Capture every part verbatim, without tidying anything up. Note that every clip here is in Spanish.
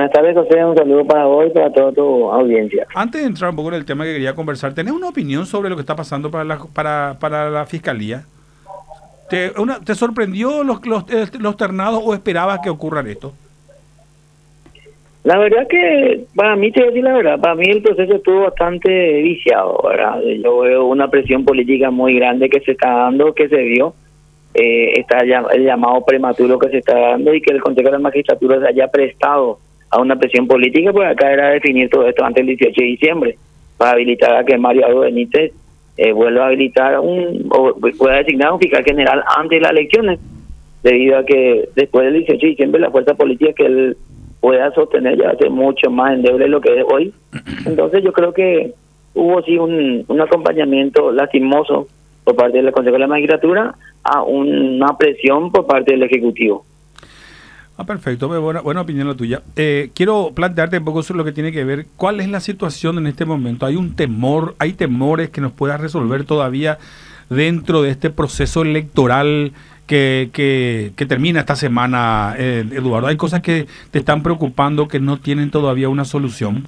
Buenas tardes, José. Un saludo para vos y para toda tu audiencia. Antes de entrar un poco en el tema que quería conversar, ¿tenés una opinión sobre lo que está pasando para la, para, para la Fiscalía? ¿Te, una, ¿te sorprendió los, los, los ternados o esperabas que ocurran esto? La verdad que, para mí, te voy a decir la verdad, para mí el proceso estuvo bastante viciado, ¿verdad? Yo veo una presión política muy grande que se está dando, que se dio. Eh, está el llamado prematuro que se está dando y que el Consejo de la Magistratura se haya prestado a una presión política, pues acá era definir todo esto antes del dieciocho de diciembre, para habilitar a que Mario Abdo Benítez eh, vuelva a habilitar un, o pueda designar un fiscal general antes de las elecciones, debido a que después del dieciocho de diciembre la fuerza política que él pueda sostener ya va a ser mucho más endeble de lo que es hoy. Entonces yo creo que hubo sí un, un acompañamiento lastimoso por parte del Consejo de la Magistratura a una presión por parte del Ejecutivo. Ah, perfecto, buena, buena opinión la tuya. Eh, quiero plantearte un poco sobre lo que tiene que ver, ¿cuál es la situación en este momento? ¿Hay un temor, hay temores que nos pueda resolver todavía dentro de este proceso electoral que, que, que termina esta semana, eh, Eduardo? ¿Hay cosas que te están preocupando que no tienen todavía una solución?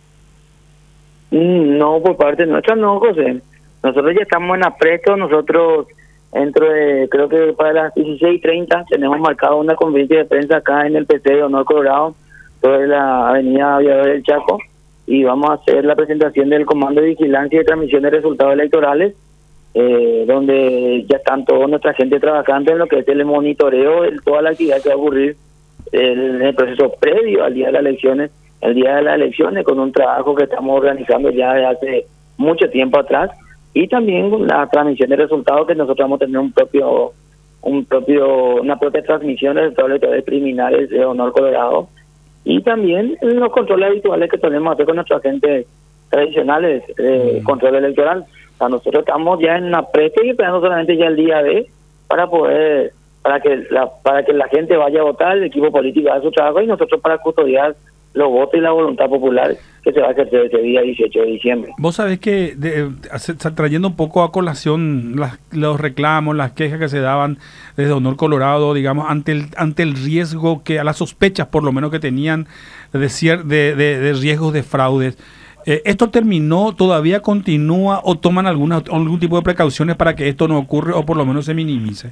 No, por parte nuestra no, José. Nosotros ya estamos en apresto, nosotros dentro de, creo que para las dieciséis treinta tenemos marcado una conferencia de prensa acá en el P C de Honor Colorado, sobre la avenida Aviador del Chaco, y vamos a hacer la presentación del Comando de Vigilancia y de Transmisión de Resultados Electorales, eh, donde ya están toda nuestra gente trabajando en lo que es el monitoreo de toda la actividad que va a ocurrir en el proceso previo al día de las elecciones, el día de las elecciones, con un trabajo que estamos organizando ya desde hace mucho tiempo atrás, y también la transmisión de resultados, que nosotros vamos a tener un propio, un propio, una propia transmisión de resultados electorales preliminares de Honor Colorado, y también los controles habituales que tenemos hacer con nuestros agentes tradicionales de mm. control electoral. O sea, nosotros estamos ya en una previa y esperando solamente ya el día D para poder, para que la, para que la gente vaya a votar, el equipo político haga su trabajo y nosotros para custodiar los votos y la voluntad popular que se va a ejercer ese día dieciocho de diciembre. Vos sabés que, de, trayendo un poco a colación las, los reclamos, las quejas que se daban desde Honor Colorado, digamos, ante el ante el riesgo, que a las sospechas por lo menos que tenían de, de, de, de riesgos de fraudes, eh, ¿esto terminó, todavía continúa o toman alguna, algún tipo de precauciones para que esto no ocurra o por lo menos se minimice?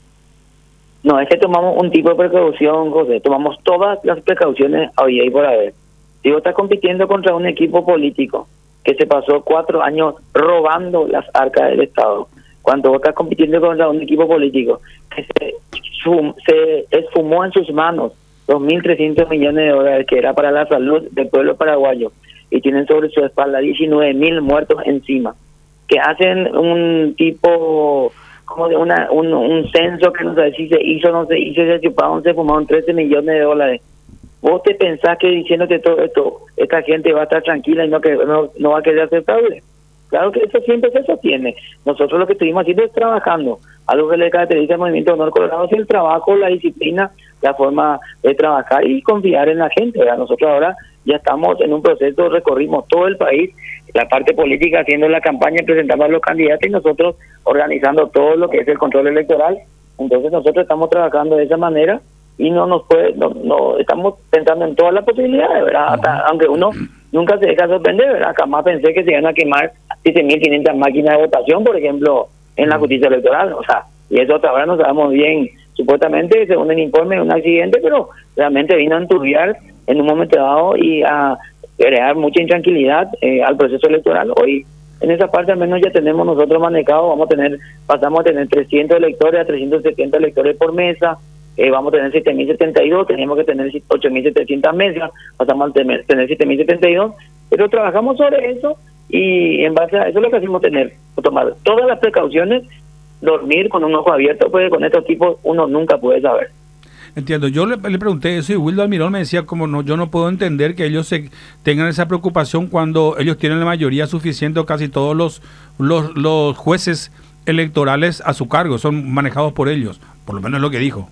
No, es que tomamos un tipo de precaución, José, tomamos todas las precauciones había y por haber. Si vos estás compitiendo contra un equipo político que se pasó cuatro años robando las arcas del Estado, cuando vos estás compitiendo contra un equipo político que se, sum, se esfumó en sus manos dos mil trescientos millones de dólares que era para la salud del pueblo paraguayo y tienen sobre su espalda diecinueve mil muertos encima, que hacen un tipo... como de una un, un censo que no sé si se hizo no se hizo, se chuparon, se fumaron trece millones de dólares. ¿Vos te pensás que diciéndote todo esto, esta gente va a estar tranquila y no que no, no va a querer hacer fraude? Claro que eso siempre se sostiene. Nosotros lo que estuvimos haciendo es trabajando. Algo que le caracteriza al Movimiento Honor Colorado es el trabajo, la disciplina, la forma de trabajar y confiar en la gente, ¿verdad? Nosotros ahora ya estamos en un proceso, recorrimos todo el país, la parte política haciendo la campaña y presentando a los candidatos y nosotros organizando todo lo que es el control electoral. Entonces nosotros estamos trabajando de esa manera y no nos puede, no, no estamos pensando en todas las posibilidades, ¿verdad? Hasta, aunque uno nunca se deja sorprender, ¿verdad? Jamás pensé que se iban a quemar siete mil quinientas máquinas de votación, por ejemplo, en la justicia electoral, o sea, y eso hasta ahora no sabemos bien, supuestamente según el informe un accidente, pero realmente vino a enturbiar en un momento dado y a crear mucha intranquilidad eh, al proceso electoral. Hoy en esa parte al menos ya tenemos nosotros manejado, vamos a tener, pasamos a tener trescientos electores a trescientos setenta electores por mesa, eh, vamos a tener siete mil setenta y dos, tenemos que tener ocho mil setecientas mesas, pasamos a tener, tener siete mil setenta y dos, pero trabajamos sobre eso y en base a eso lo que hacemos tener, tomar todas las precauciones, dormir con un ojo abierto, pues con estos tipos uno nunca puede saber. Entiendo, yo le, le pregunté eso y Wildo Almirón me decía como no, yo no puedo entender que ellos se tengan esa preocupación cuando ellos tienen la mayoría suficiente o casi todos los, los, los jueces electorales a su cargo, son manejados por ellos, por lo menos es lo que dijo.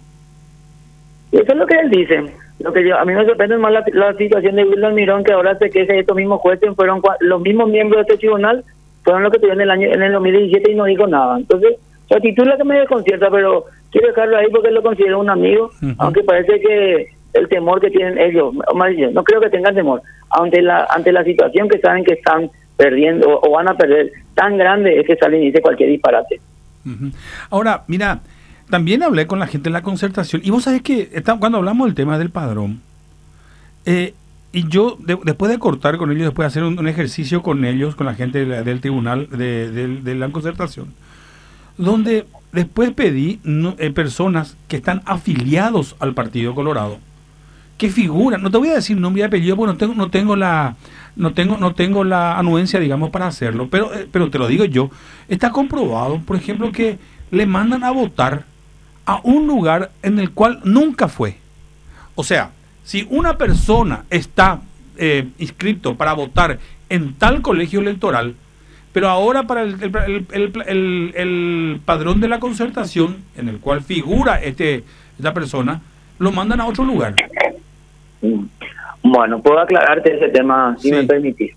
Eso es lo que él dice. Lo que yo, a mí me sorprende más la, la situación de Wildo Almirón, que ahora se que estos mismos jueces fueron los mismos miembros de este tribunal, fueron los que tuvieron el año en el dos mil diecisiete y no dijo nada. Entonces, su actitud es la que me desconcierta, pero quiero dejarlo ahí porque lo considero un amigo, uh-huh. Aunque parece que el temor que tienen ellos, o más bien, no creo que tengan temor, ante la ante la situación que saben que están perdiendo o, o van a perder, tan grande es que salen y dicen cualquier disparate. Uh-huh. Ahora, mira, también hablé con la gente de la Concertación, y vos sabés que está, cuando hablamos del tema del padrón, eh, y yo, de, después de cortar con ellos, después de hacer un, un ejercicio con ellos, con la gente de la, del tribunal de, de, de la Concertación, donde después pedí no, eh, personas que están afiliados al Partido Colorado, que figuran, no te voy a decir nombre y apellido, porque no tengo, no tengo la, no tengo, no tengo la anuencia, digamos, para hacerlo, pero, eh, pero te lo digo yo, está comprobado, por ejemplo, que le mandan a votar a un lugar en el cual nunca fue. O sea, si una persona está eh, inscrito para votar en tal colegio electoral, pero ahora para el, el, el, el, el, el padrón de la Concertación, en el cual figura este esta persona, lo mandan a otro lugar. Bueno, puedo aclararte ese tema, si sí. me permitís.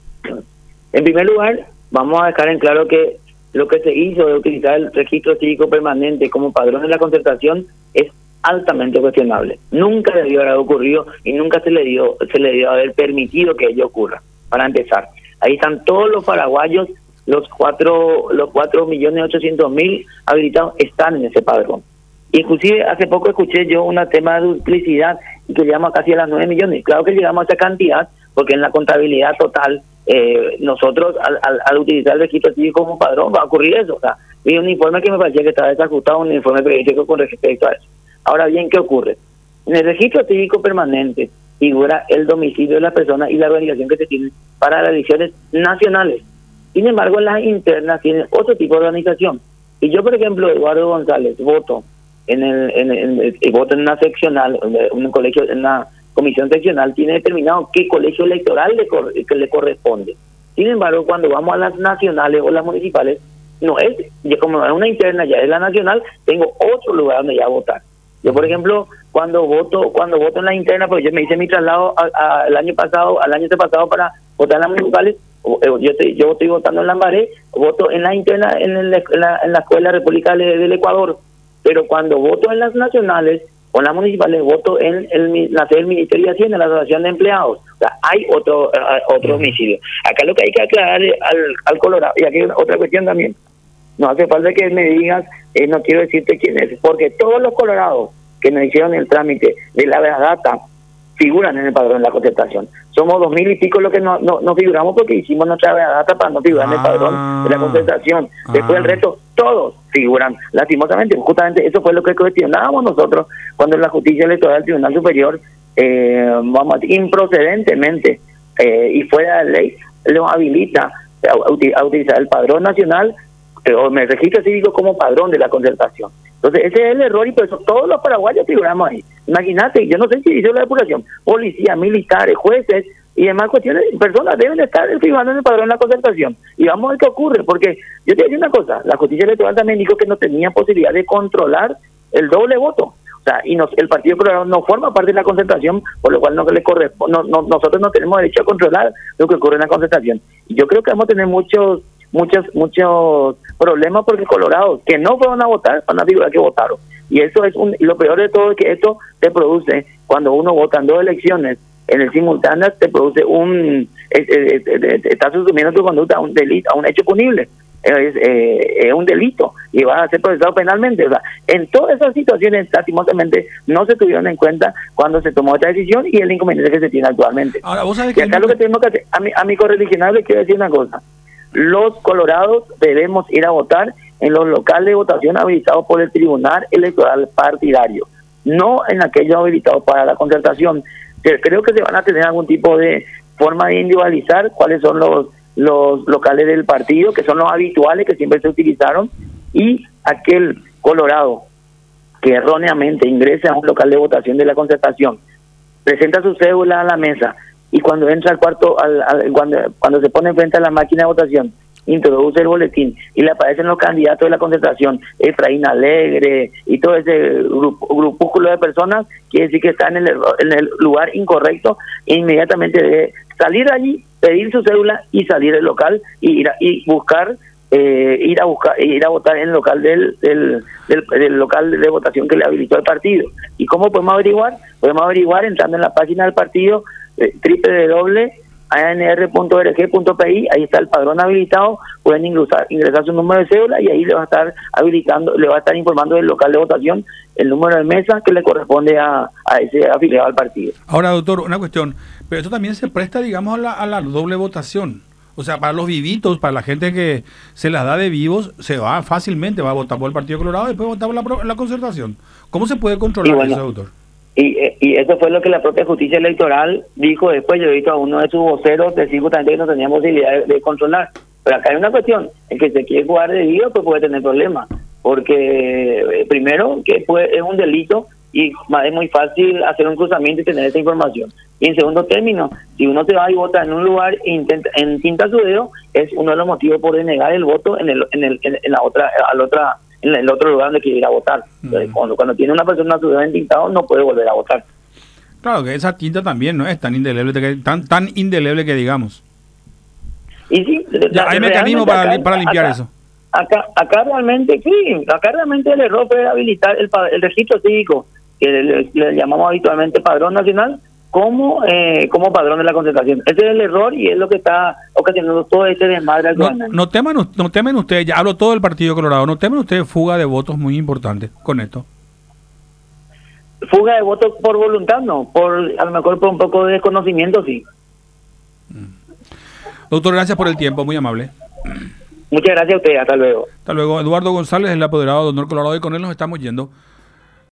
En primer lugar, vamos a dejar en claro que lo que se hizo de utilizar el registro cívico permanente como padrón de la Concertación es altamente cuestionable. Nunca debió haber ocurrido y nunca se le dio se le dio haber permitido que ello ocurra. Para empezar, ahí están todos los paraguayos, los cuatro los cuatro millones ochocientos mil habilitados están en ese padrón. Inclusive hace poco escuché yo un tema de duplicidad y que llegamos casi a las nueve millones. Claro que llegamos a esa cantidad porque en la contabilidad total eh, nosotros al, al, al utilizar el registro cívico como padrón va a ocurrir eso. O sea, vi un informe que me parecía que estaba desajustado, un informe periodístico con respecto a eso. Ahora bien, ¿qué ocurre? En el registro cívico permanente figura el domicilio de la persona y la organización que se tiene para las elecciones nacionales. Sin embargo, en las internas tienen otro tipo de organización. Y yo, por ejemplo, Eduardo González, voto en el, en, en, en, en voto en una seccional, en un colegio, en una comisión seccional, tiene determinado qué colegio electoral le, cor, que le corresponde. Sin embargo, cuando vamos a las nacionales o las municipales, no es, yo como es una interna, ya es la nacional, tengo otro lugar donde ya votar. Yo, por ejemplo, cuando voto cuando voto en la interna, pues yo me hice mi traslado a, a, el año pasado, al año pasado para votar en las municipales, yo estoy, yo estoy votando en Lambaré, voto en la interna en, el, en, la, en la Escuela República del, del Ecuador, pero cuando voto en las nacionales o en las municipales, voto en el, la sede del Ministerio de Hacienda, en la Asociación de Empleados. O sea, hay otro uh, otro domicilio. Acá lo que hay que aclarar al, al Colorado, y aquí hay otra cuestión también, no hace falta que me digas, eh, no quiero decirte quién es, porque todos los colorados que nos hicieron el trámite de la data figuran en el padrón de la Concertación. Somos dos mil y pico los que no, no, no figuramos porque hicimos nuestra data para no figurar ah, en el padrón de la Concertación. Después ah. el resto, todos figuran. Lastimosamente, justamente eso fue lo que cuestionábamos nosotros cuando la Justicia Electoral del Tribunal Superior, eh, vamos a decir, improcedentemente eh, y fuera de ley, lo habilita a, a utilizar el padrón nacional o el registro cívico como padrón de la Concertación. Entonces ese es el error y por eso todos los paraguayos figuramos ahí. Imagínate, yo no sé si hizo la depuración, policía, militares, jueces y demás cuestiones, personas deben estar figurando en el padrón de la Concertación. Y vamos a ver qué ocurre, porque yo te voy a decir una cosa, la Justicia Electoral también dijo que no tenía posibilidad de controlar el doble voto. O sea, y nos, el Partido Colorado no forma parte de la Concertación, por lo cual no le corresponde, no, no, nosotros no tenemos derecho a controlar lo que ocurre en la Concertación. Y yo creo que vamos a tener muchos muchos muchos problemas porque colorados que no fueron a votar van a figurar que votaron, y eso es un, y lo peor de todo es que esto te produce, cuando uno vota en dos elecciones en el simultáneo, te produce un es, es, es, es, estás asumiendo tu conducta a un delito, a un hecho punible, es, eh, es un delito y va a ser procesado penalmente. O sea, en todas esas situaciones lastimosamente no se tuvieron en cuenta cuando se tomó esta decisión y el inconveniente que se tiene actualmente. Ahora, ¿vos sabés que acá lo que tenemos que hacer, a mi, a mi correligionario le quiero decir una cosa: los colorados debemos ir a votar en los locales de votación habilitados por el Tribunal Electoral Partidario, no en aquellos habilitados para la Concertación. Creo que se van a tener algún tipo de forma de individualizar cuáles son los, los locales del partido, que son los habituales que siempre se utilizaron, y aquel colorado que erróneamente ingrese a un local de votación de la Concertación, presenta su cédula a la mesa, y cuando entra al cuarto, al, al, cuando, cuando se pone frente a la máquina de votación, introduce el boletín y le aparecen los candidatos de la Concertación, Efraín Alegre y todo ese grupo, grupúsculo de personas, quiere decir que está en el, en el lugar incorrecto, e inmediatamente debe salir allí, pedir su cédula y salir del local y ir a, y buscar eh, ir a buscar, ir a votar en el local del, del, del, del local de votación que le habilitó el partido. ¿Y cómo podemos averiguar? Podemos averiguar entrando en la página del partido, eh, doble u doble u doble u punto a n r punto org punto p i, ahí está el padrón habilitado, pueden ingresar, ingresar su número de cédula y ahí le va a estar habilitando, le va a estar informando del local de votación, el número de mesa que le corresponde a, a ese afiliado al partido. Ahora, doctor, una cuestión, pero esto también se presta, digamos, a la, a la doble votación. O sea, para los vivitos, para la gente que se las da de vivos, se va fácilmente, va a votar por el Partido Colorado y después votar por la, pro- la Concertación. ¿Cómo se puede controlar Y bueno, eso, doctor? Y, y eso fue lo que la propia justicia electoral dijo después. Yo he visto a uno de sus voceros decir justamente que no tenía posibilidad de, de controlar. Pero acá hay una cuestión, el que se quiere jugar de vivo pues puede tener problemas, porque eh, primero que puede, es un delito y es muy fácil hacer un cruzamiento y tener esa información. Y en segundo término, si uno se va y vota en un lugar e intenta, en tinta su dedo, es uno de los motivos por denegar el voto en el, en el, en la otra, al otra en el otro lugar donde quiere ir a votar. Entonces, cuando, cuando tiene una persona su dedo entintado, no puede volver a votar. Claro que esa tinta también no es tan indeleble que, tan, tan indeleble que digamos. Y sí, ya, hay mecanismo para, acá, para limpiar acá, eso. Acá, acá realmente, sí, acá realmente el error fue habilitar el, el registro cívico, que le, le llamamos habitualmente padrón nacional, como eh, como padrón de la Concertación. Ese es el error y es lo que está ocasionando todo ese desmadre. No, no, teman, no temen ustedes, ya hablo todo del Partido Colorado, no temen ustedes fuga de votos muy importante con esto. Fuga de votos por voluntad, no, por a lo mejor por un poco de desconocimiento, sí. Doctor, gracias por el tiempo, muy amable. Muchas gracias a usted, hasta luego. Hasta luego. Eduardo González, el apoderado de Honor Colorado, y con él nos estamos yendo.